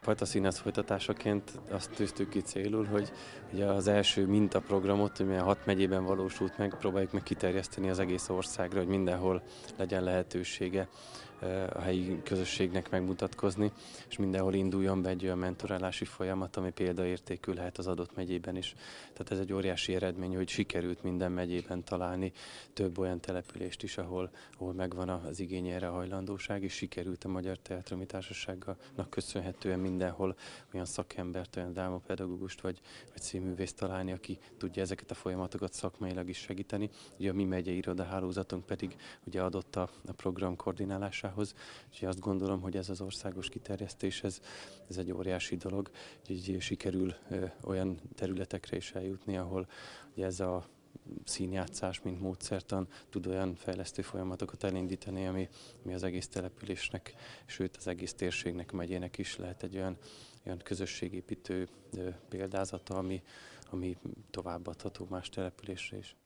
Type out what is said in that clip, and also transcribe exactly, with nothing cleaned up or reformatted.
Fajta színész folytatásaként azt tűztük ki célul, hogy ugye az első mintaprogramot, ami a hat megyében valósult meg, próbáljuk meg kiterjeszteni az egész országra, hogy mindenhol legyen lehetősége a helyi közösségnek megmutatkozni, és mindenhol induljon be egy olyan mentorálási folyamat, ami példaértékű lehet az adott megyében is. Tehát ez egy óriási eredmény, hogy sikerült minden megyében találni több olyan települést is, ahol, ahol megvan az igény erre a hajlandóság, és sikerült a Magyar Teátrumi Társaságnak köszönhetően mindenhol olyan szakembert, olyan drámapedagógust vagy, vagy színművészt találni, aki tudja ezeket a folyamatokat szakmailag is segíteni. Ugye a mi megyei irodahálózatunk pedig ugye adott a, a program koordinálásához, úgyhogy azt gondolom, hogy ez az országos kiterjesztés, ez, ez egy óriási dolog, így sikerül ö, olyan területekre is eljutni, ahol ugye ez a színjátszás, mint módszertan tud olyan fejlesztő folyamatokat elindítani, ami, ami az egész településnek, sőt az egész térségnek, megyének is lehet egy olyan, olyan közösségépítő példázata, ami, ami továbbadható más településre is.